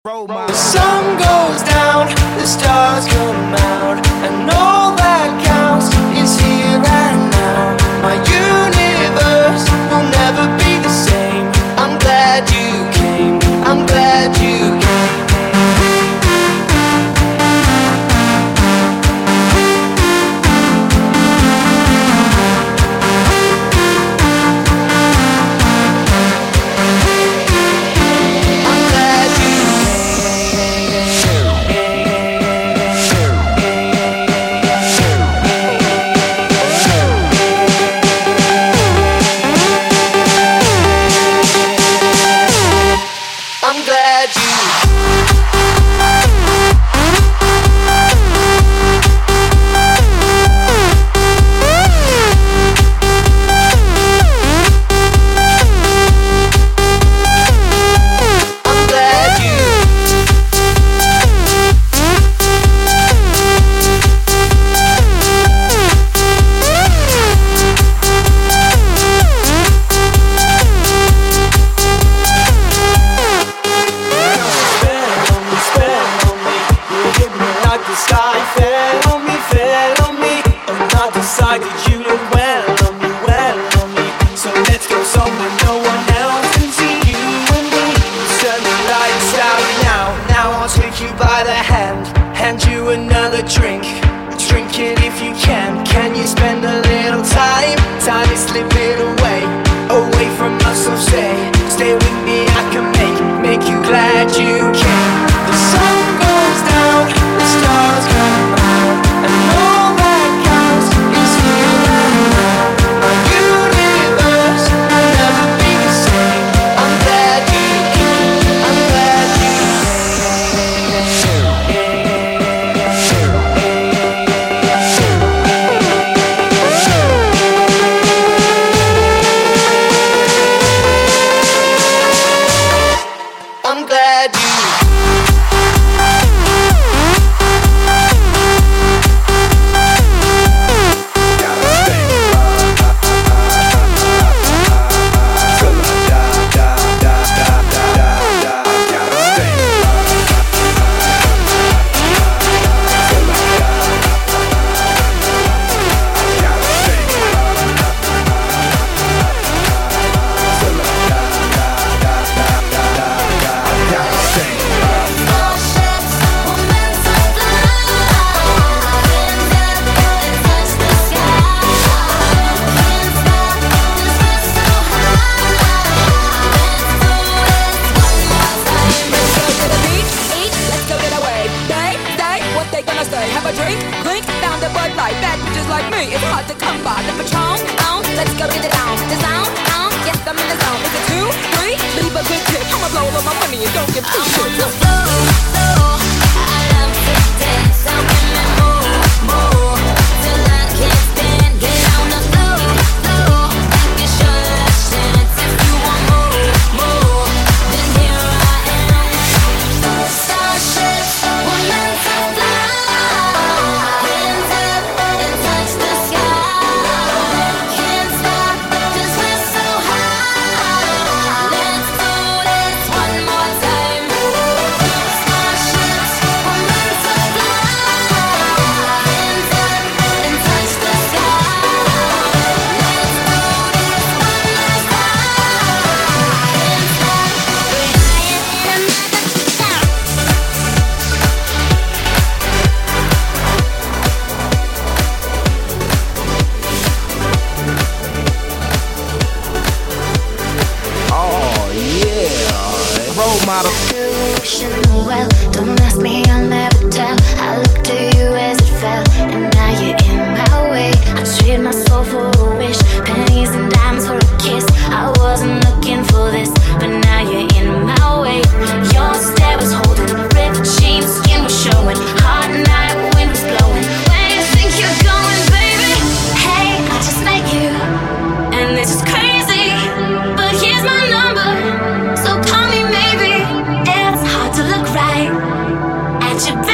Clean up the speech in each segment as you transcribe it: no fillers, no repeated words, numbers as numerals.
The sun goes down, the stars come out, and all that counts is here and now. My universe will never be the same. I'm glad you came, I'm glad you came. At your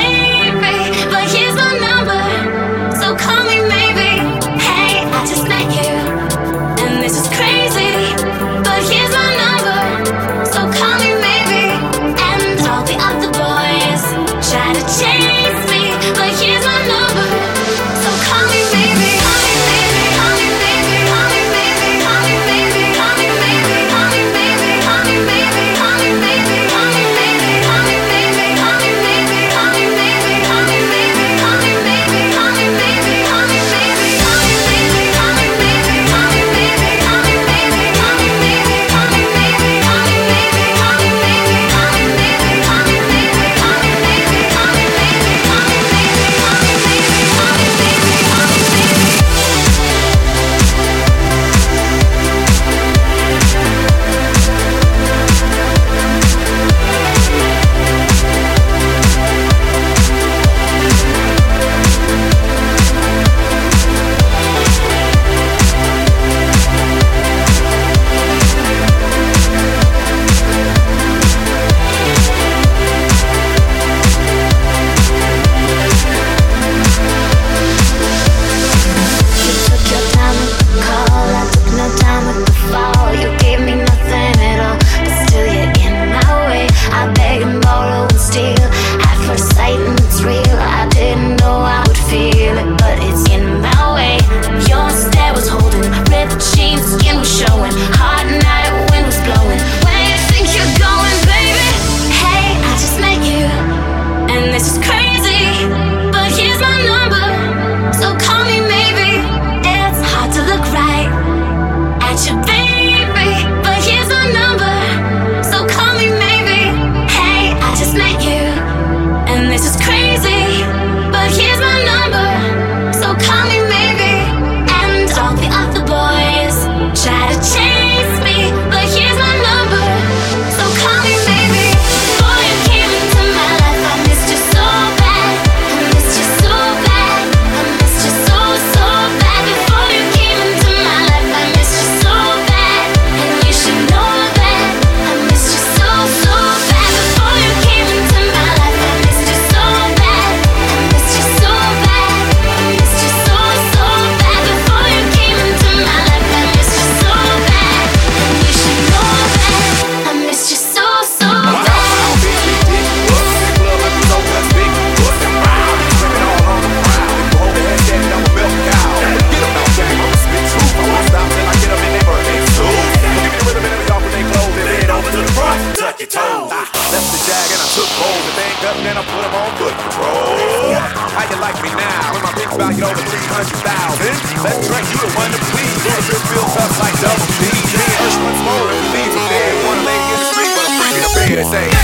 holes. If they ain't guts, then I put them on foot patrol. How you like me now? When my bitch valued over 300,000. Let's drink, you the one to please. Your bitch feels tough like double D. Me and Ursh once more and we leave from there. Wanna lay in the street, but I'm freaking up bed and say,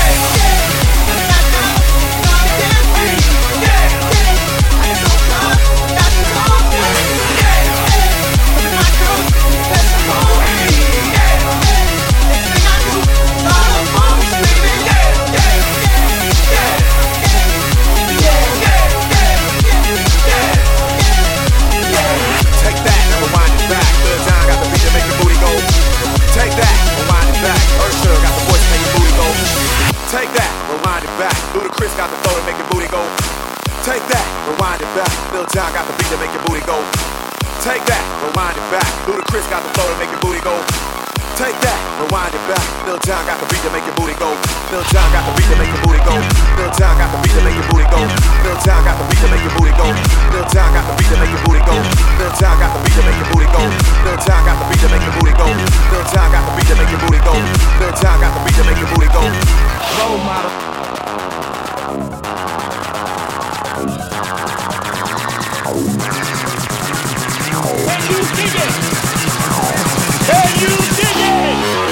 take that, rewind it back. Ludacris got the flow to make your booty go. Take that, rewind it back. Lil Jon got the beat to make your booty go. Take that, rewind it back. Ludacris got the flow to make your booty go. Take that, rewind it back. Lil Jon got the beat to make your booty go. Lil Jon got the beat to make your booty go. Lil Jon got the beat to make your booty go. Lil Jon got the beat to make your booty go. Lil Jon got the beat to make your booty go. Lil Jon got the beat to make your booty go. Lil Jon got the beat to make your booty go. Lil Jon got the beat to make your booty go. Lil Jon got the beat to make your booty go. Role model. Can you dig it? Can you dig it?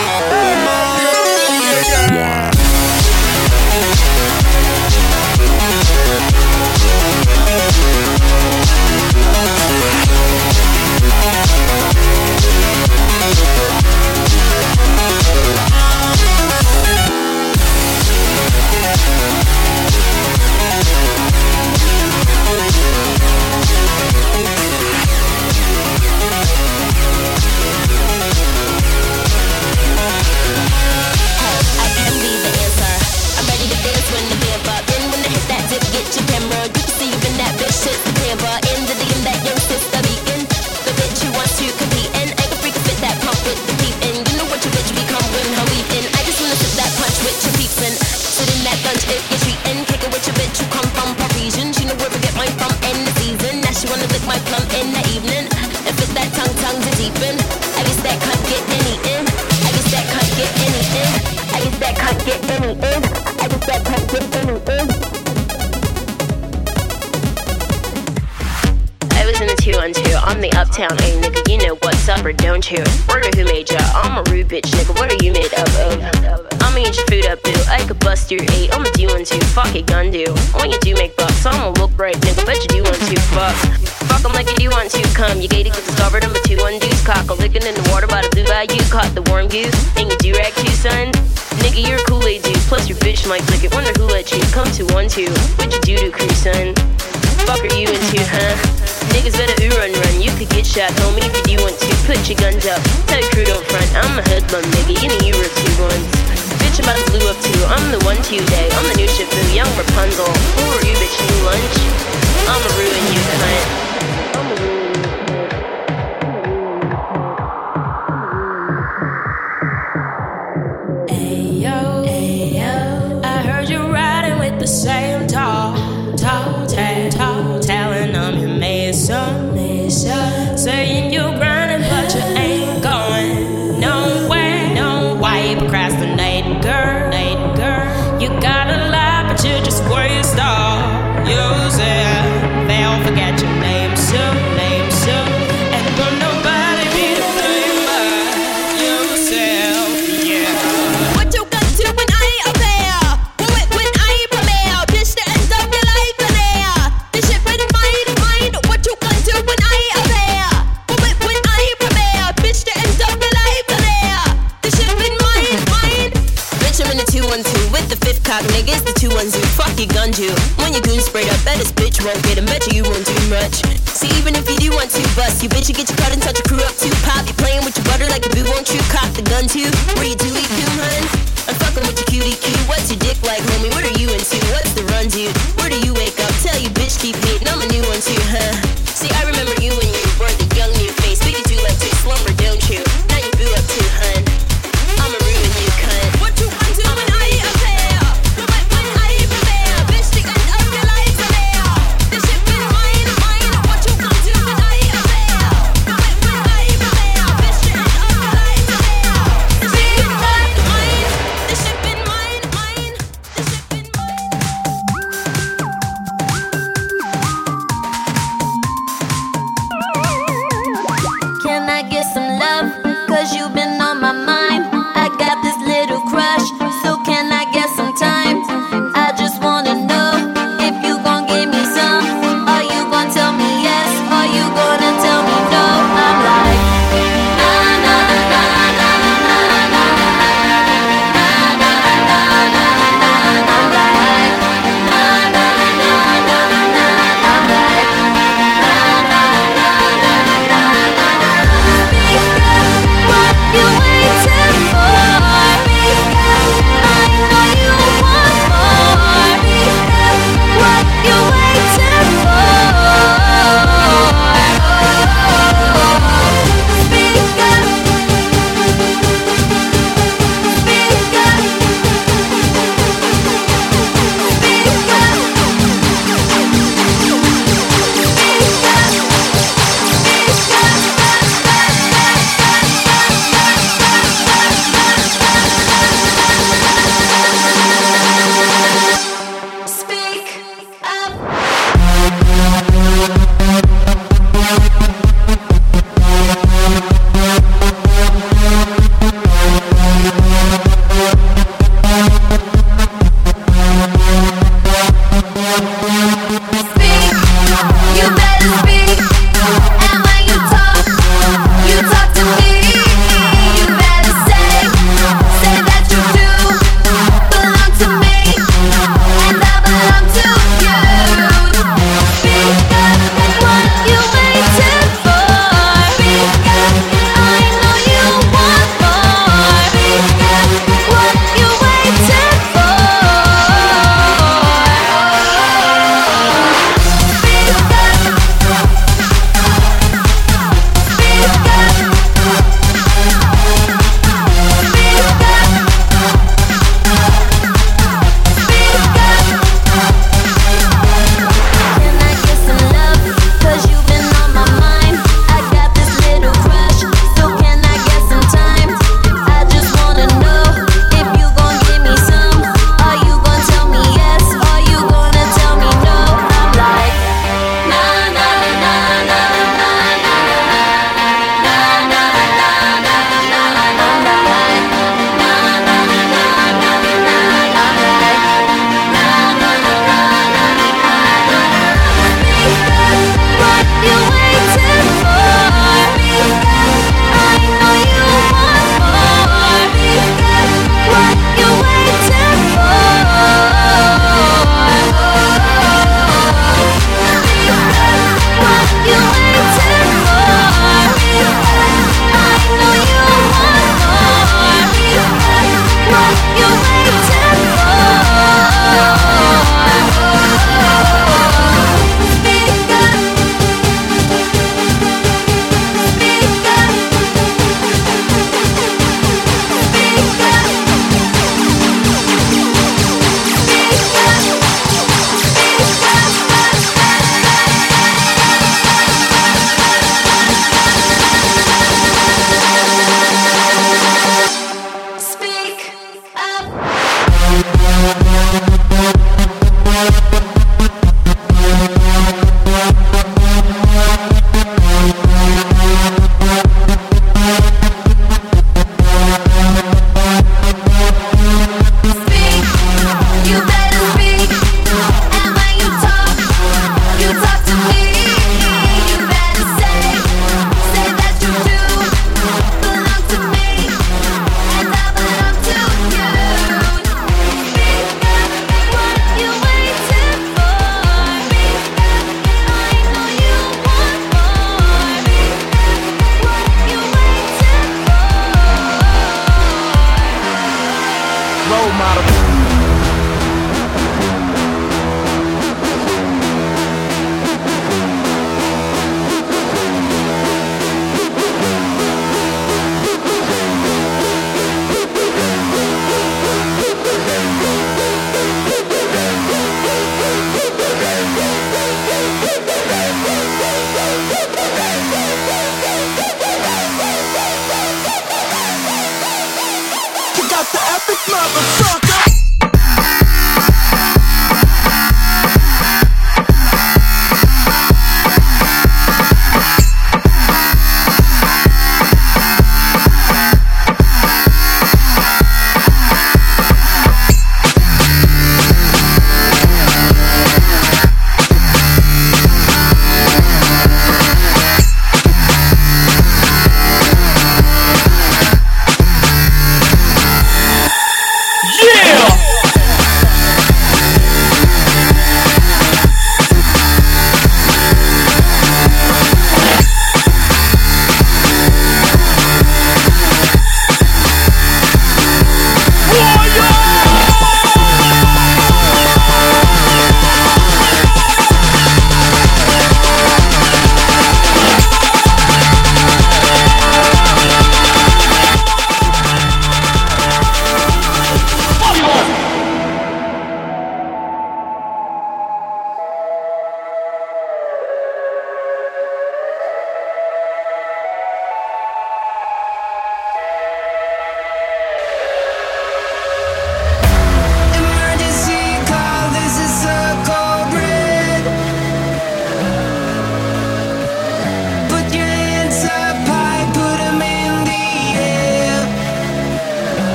I'm the uptown A nigga, you know what's up or don't you? Word of who made ya? I'm a rude bitch nigga, what are you made up of? I'ma eat your food up boo, I could bust your 8, I'ma do one too, fuck it gun do. When you do make bucks, I'ma look right nigga, bet you do want to, fuck em like you do want to, come. You gated, get discovered, I'm a 2-1 deuce, cock a lickin' in the water by the blue bayou, caught the warm goose, and you do rag too son. Nigga, you're a Kool-Aid dude, plus your bitch might lick it, wonder who let you come to 1-2, what you do to crew son? Fuck are you into, huh? Niggas better run, you could get shot, homie, if you do want to. Put your guns up, tell your crew don't front. I'm a hoodlum, nigga, you know you were 2-1s. Bitch, I'm about to blue up too, I'm the 1-2 day. I'm the new Shifu, young Rapunzel. Who are you, bitch, new lunch? I'ma ruin you, cunt. I'ma ruin you. Same tall, telling them you made some, saying you grinding but you ain't going nowhere. No, why you procrastinating, girl? You got a lot but you just waste all yourself. They'll forget your name soon, and will nobody be to blame but yourself. Yeah. What you got to when I ain't up there? When I ain't prepared, bitch, the end of your life in there. This shit pretty mine. What you got to when I ain't up there? When I ain't prepared, bitch, the end of your life in there. This shit been mine. Bitch, I'm in the 2-1-2 with the fifth cock, nigga. It's the 2-1-2. Fuck your gun too. When your goon sprayed up, bet this bitch won't get him. Bet you won't do much. See, even if you do want to bust, you bitch, you get your cut and touch your crew up too. Pop, you playing with your butter like a boo, won't you? Cock the gun too. Where you do eat coon, hun? I'm fucking with your cutie cue. What's your dick like, homie? What are you into? What's the run, dude? Where do you wake up? Tell you bitch keep hating. I'm a new one too, huh? See, I remember you when you were the young new face, but you do like to slumber, don't you? Now you boo up too, hun. I'ma ruin you, cunt. What you want to when I ain't up there? When I ain't prepared, bitch, the end of your life in there. This shit been mine. What you want to when I ain't up there? When I ain't prepared, bitch, the end of your life in there. This shit been mine. This shit been mine. This shit been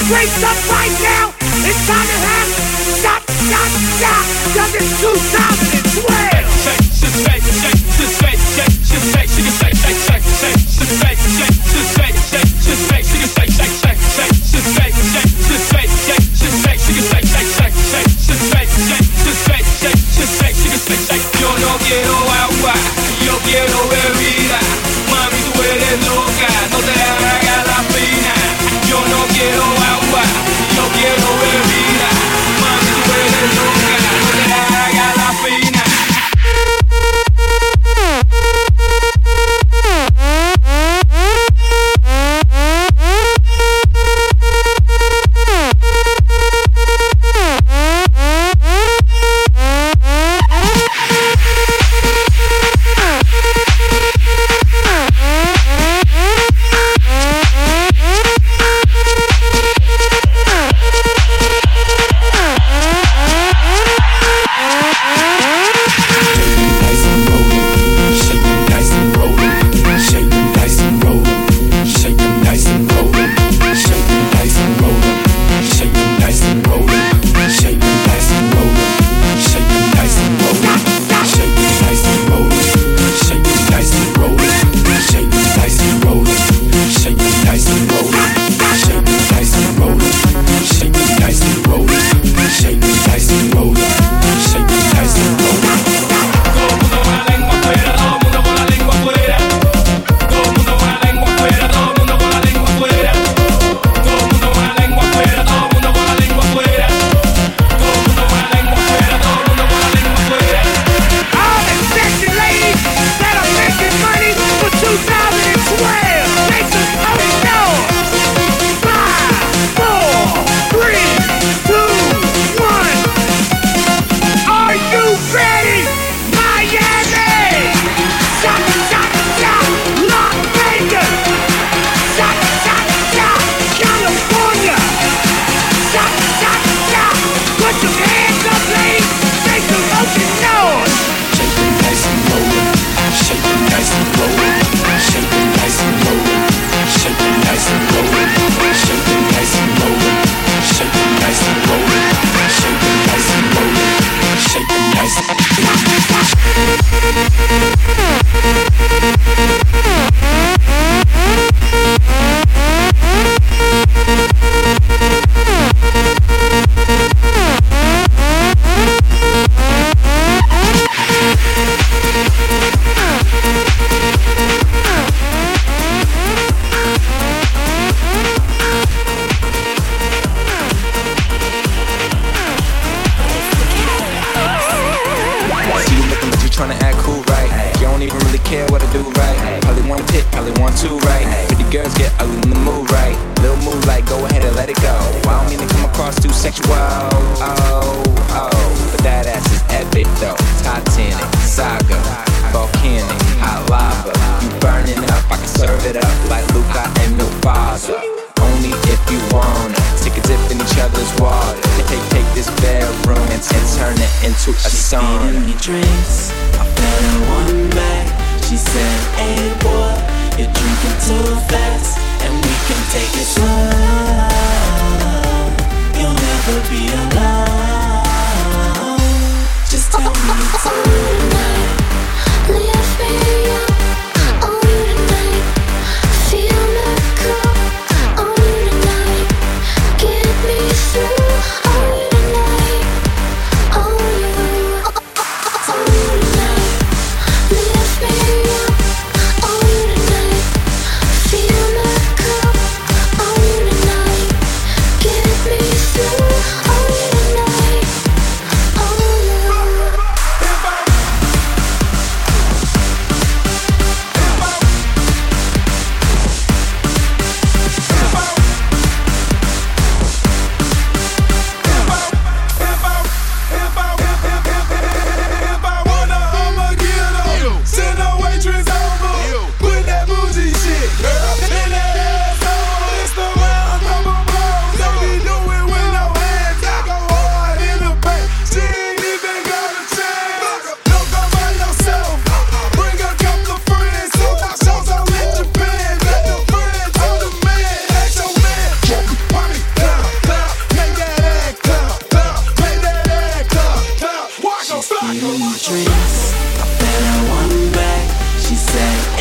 breaks up right now. It's time to have shot, shot, shot. Cause it's 2012. Yo no quiero agua, yo quiero bebida. Mami, tú eres loca, no te hagas la fina. Yo no quiero agua, yo quiero bebida. Mami, tú eres loca, no te hagas la fina.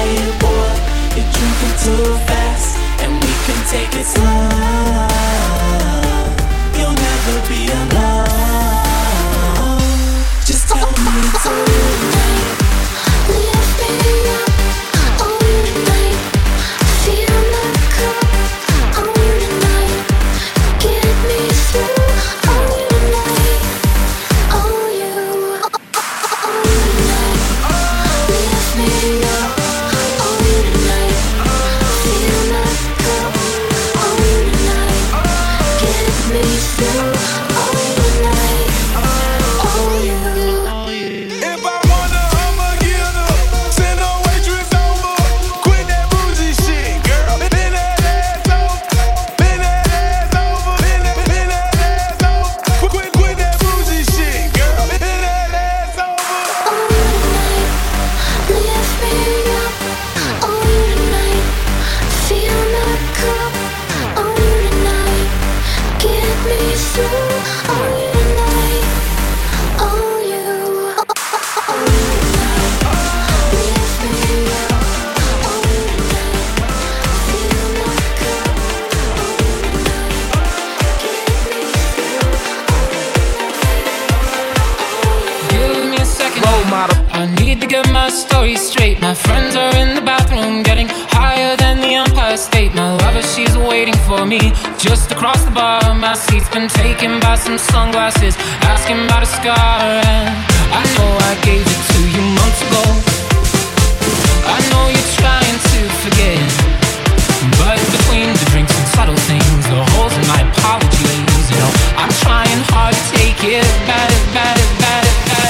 Hey boy, you're drinking too fast, and we can take it slow. You'll never be alone. Just tell me it's alright. Lift me up, oh you tonight. Feel my cup, oh you tonight. Get me through, oh you tonight. Oh you tonight. Lift me up, oh you tonight. Feel my cup, oh you tonight. Get me through, oh you tonight. Oh you. If I wanna, I'ma get her. Send a waitress over. Quit that bougie shit, girl. Bend that ass over. Bend that ass over. Bend that ass over. Quit that bougie shit, girl. Bend that ass over. Lift me up, oh you tonight. Feel my cup, oh you tonight. Get me through, oh you tonight. Oh you tonight. Lift me up, oh you tonight. Feel my cup, oh you tonight. Get me through, Give me a second. Role model. I need to get my story straight. My friends are in the bathroom, getting higher than the Empire State. My lover, she's waiting for me just across the bar. My seat's been taken by some sunglasses, asking about a scar. And I know I gave it to you months ago. I know you're trying to forget, but between the drinks and subtle things, the holes in my apologies, you know, I'm trying hard to take it back, back, back, back.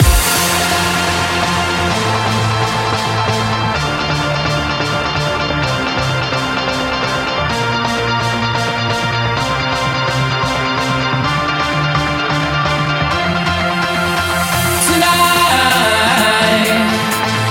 Tonight,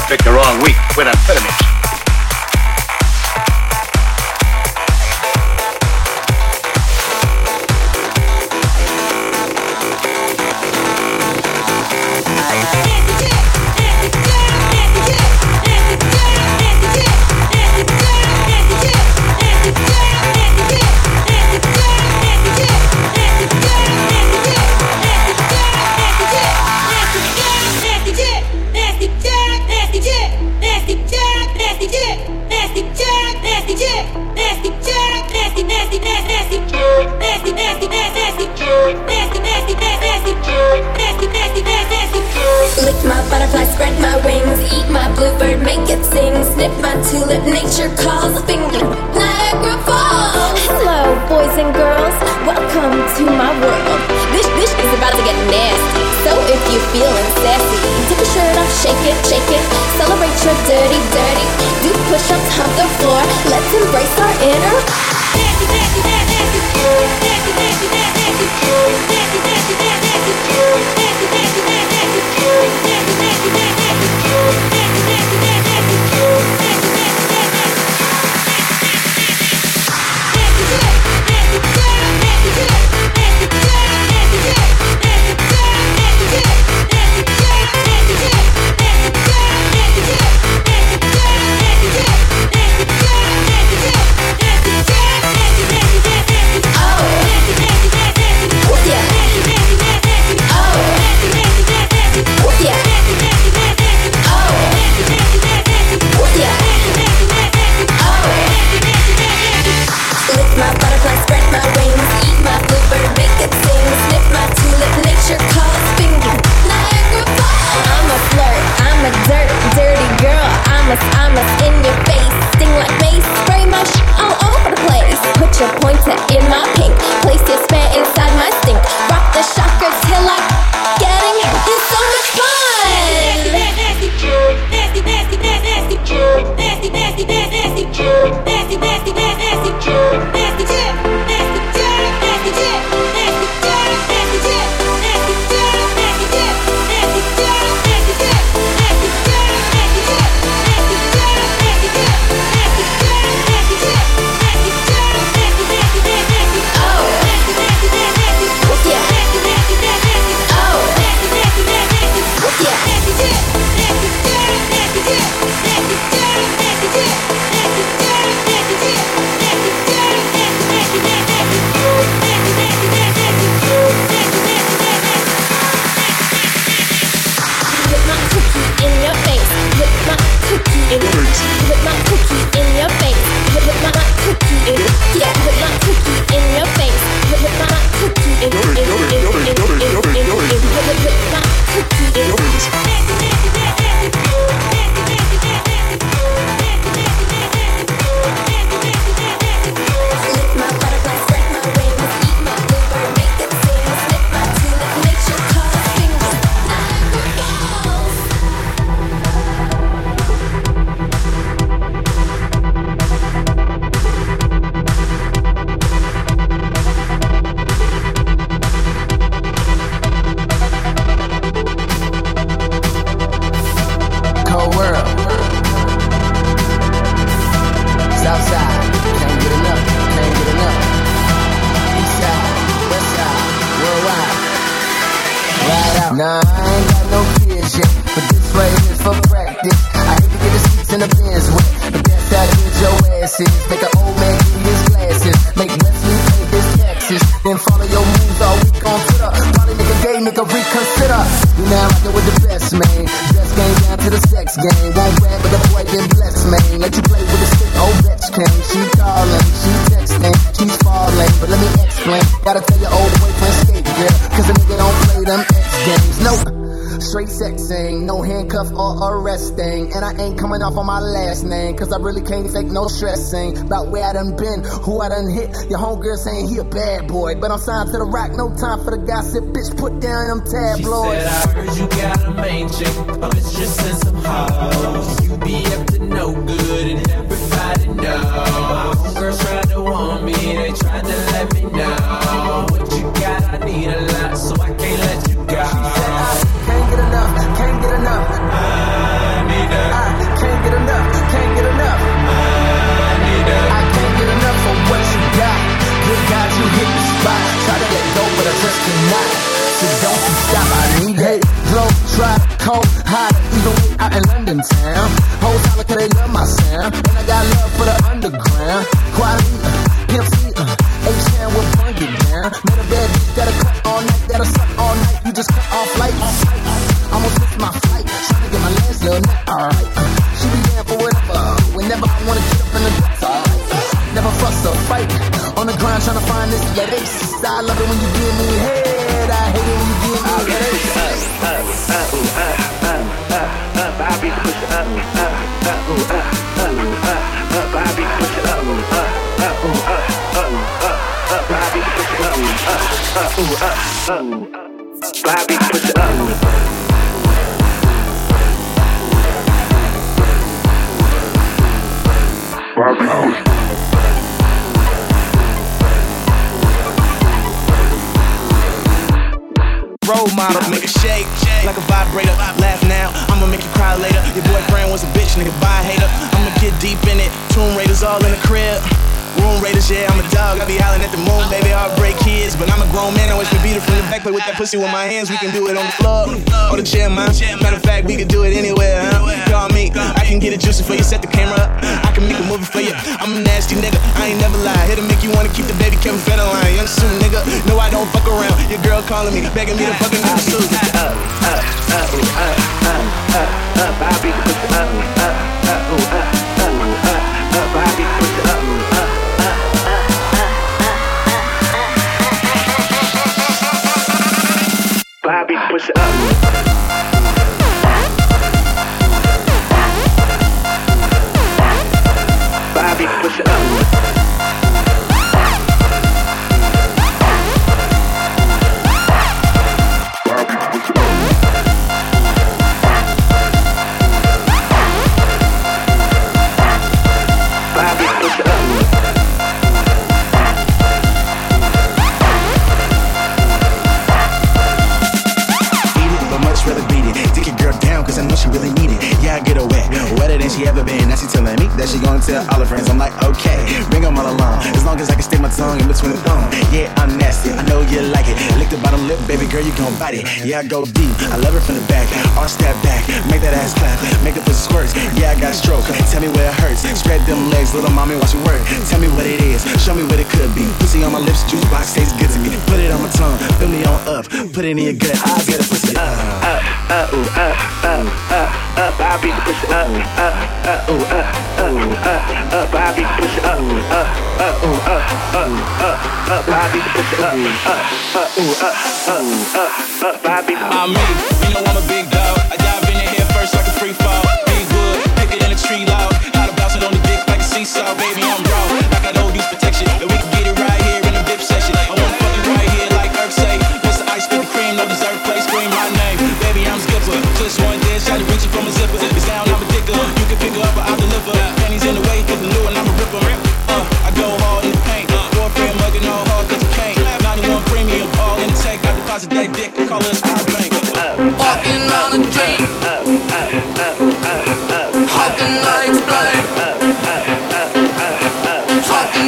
Picked the wrong week. Quit amphetamines. Lick my butterfly, spread my wings, eat my bluebird, make it sing. Snip my tulip, nature calls a finger. Niagara Falls. Hello, boys and girls, welcome to my world. This is about to get nasty. So if you're feeling sassy, take your shirt off, shake it, celebrate your dirty. Do push-ups, hump the floor. Let's embrace our inner. Nasty, nasty, nasty, nasty, nasty, nasty, nasty, nasty, nasty, nasty, nasty, I'm in your face, sting like mace, spray my all over the place. Put your pointer in my pink, place your spare inside my stink. Rock the shocker till I'm getting it's so much fun. Nasty, nasty, nasty, nasty, nasty, nasty, nasty, nasty, nasty, nasty, nasty, nasty, nasty, nasty, nasty, Nah, I ain't got no kids yet, but this right here's for practice. I hate to get the seats in the Benz wet, but that's how good your ass is. Make an old man give his glasses, make Wesley pay his taxes, then follow your moves all week on Twitter. Probably make a gay nigga reconsider. You now rockin' with the best, man. Dress game down to the sex game. Won't rap, but the boy been blessed, man. Let you play with the stick, old bitch came. She calling, she texting, she's falling, but let me explain. Gotta tell your old boyfriend skate, girl, cause a nigga don't play them X games. Nope. Straight sexing, no handcuff or arresting. And I ain't coming off on my last name, cause I really can't fake no stressing about where I done been, who I done hit. Your homegirl saying he a bad boy, but I'm signed to the rock, no time for the gossip. Bitch, put down them tabloids. She said, I heard you got a main chick, a mistress and some hoes. You be up to no good and everybody knows. My homegirls tried to warn me, they tried to let me know. What you got, I need a lot, so I can't let you go. She said, I can't get enough, can't get enough. I need her. so don't you stop. I need hate, low, try, cold, hot, even way out in London town. Hoes holler 'cause they love my sound, and I got love for the underground. Quality, Pimp C, H-Town will bring it down. Met a bad bitch that'll cut all night, that'll suck all night. You just cut off light. Almost missed my flight, trying to get my last little nut. Alright, she be down for whatever. Whenever I wanna get up in the dust. Alright, never fuss or fight. On the ground trying to find this headaches. I love it when you give me head. I hate it when you give me headaches. Bobby push up, Bobby push up, Bobby push up, Bobby push up. Role model, make a shake like a vibrator. Laugh now, I'ma make you cry later. Your boyfriend was a bitch, nigga, bye hater. I'ma get deep in it. Tomb Raiders all in the crib. Room Raiders, yeah, I'm a dog. I be howling at the moon, baby, heartbreak kids. But I'm a grown man, I wish me beat it from the back. Play with that pussy with my hands, we can do it on the floor or the chair, man. Matter of fact, we can do it anywhere, huh? Call me, I can get it juicy for you. Set the camera up, I can make a movie for you. I'm a nasty nigga, I ain't never lie. Here to make you wanna keep the baby Kevin Federline. Young soon, nigga, no, I don't fuck around. Your girl calling me, begging me to fucking do the suit. Bobby push up, Bobby push up. Bobby push up. Bobby push up. She ever been, now she telling me that she gonna tell all her friends. I'm like, okay, bring them all along. As long as I can stick my tongue in between the thumb. Yeah, I'm nasty, I know you like it. Lick the bottom lip, baby girl, you gon' bite it. Yeah, I go deep, I love her from the back. Arch that back, make that ass clap. Make the pussy squirt, yeah, I got stroke. Tell me where it hurts, spread them legs, little mommy, watch it work. Tell me what it is, show me what it could be. Pussy on my lips, juice box tastes good to me. Put it on my tongue, fill me on up. Put it in your gut, I'll get a pussy Bobby push up, Bobby push up, Bobby push up, Bobby. I'm me, you know I'm a big dog. I dive in the head first like a free fall. Big wood, pick it in a tree log. How to bounce it on the dick like a seesaw, baby, I'm raw. Like I don't use protection, and we can get it right here in the dip session. I wanna fuck it right here like Earth say. Mr. Ice, with the cream, no dessert, play, scream my name. Baby, I'm Skipper, just one dish, I reach it from a zipper. It's down, I'm a dicker, you can pick her up or I'll deliver. Pennies in the way, cause the new and I'm a ripper. I go hard in the paint, boyfriend mugging all hard cause you can't. 91 premium, all in the tank, I deposit that dick, call it a spy bank. Walking on the street, how can I explain? Talking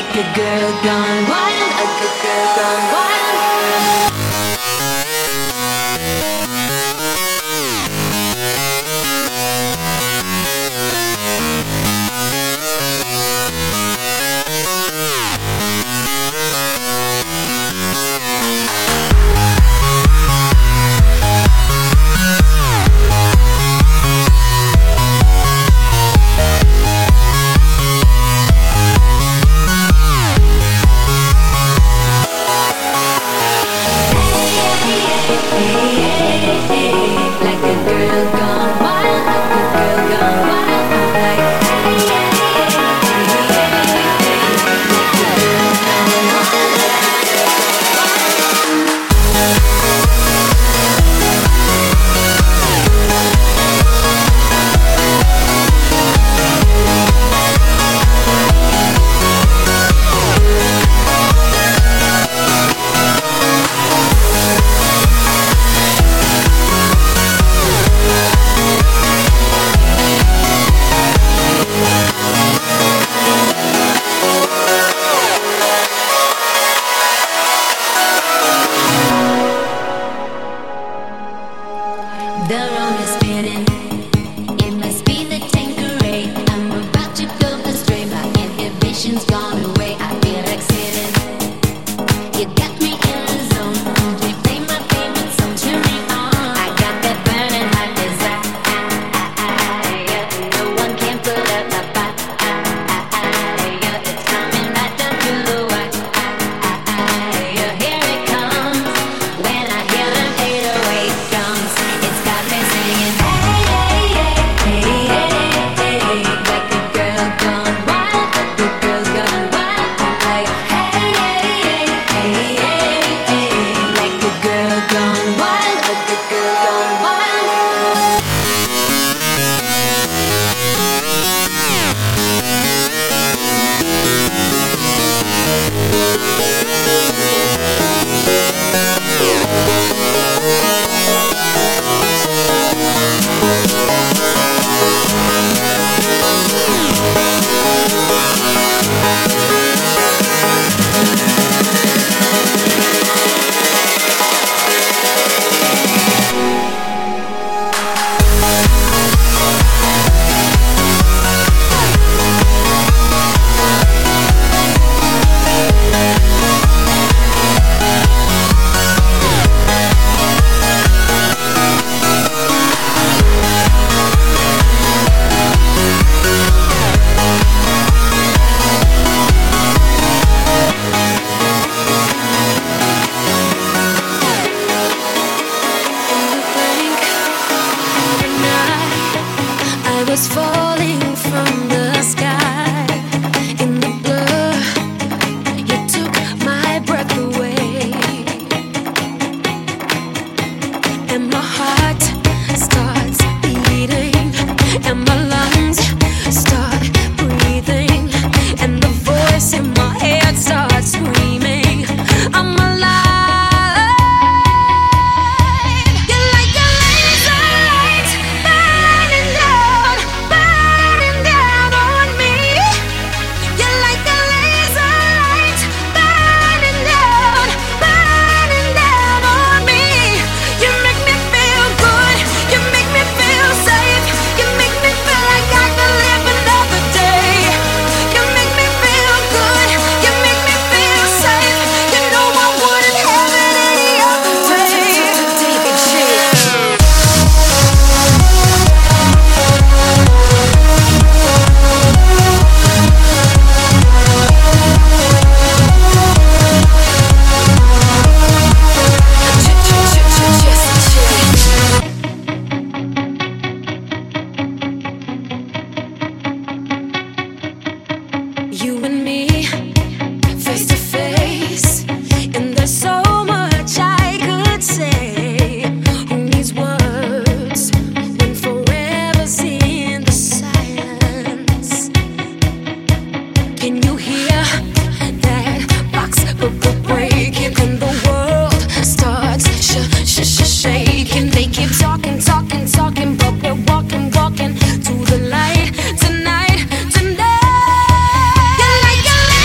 a girl gone wild, a good girl gone wild. walking to the light tonight. You're like a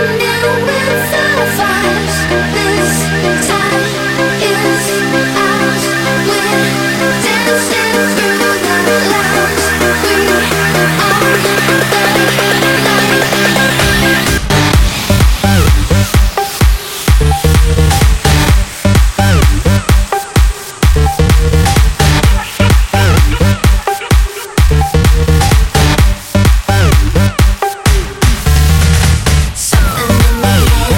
Something in the air.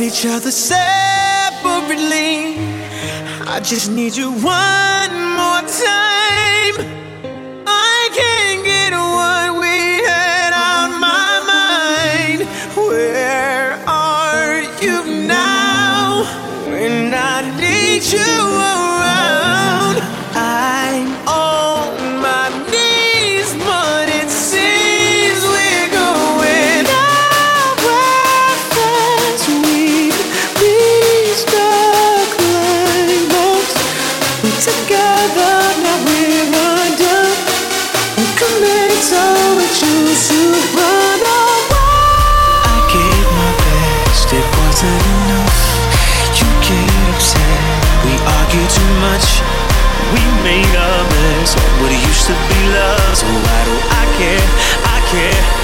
each other separately. I just need you one more time. I can't get what we had on my mind. Where are you now? When I need you around, I'm on my knees, but it seems we're going nowhere fast. We've reached the climax. We're together, now we're undone. We're committed, so we choose to run away. I gave my best, it wasn't enough. You get upset, we argue too much. We made a mess of what used to be love. So why do I care? I care.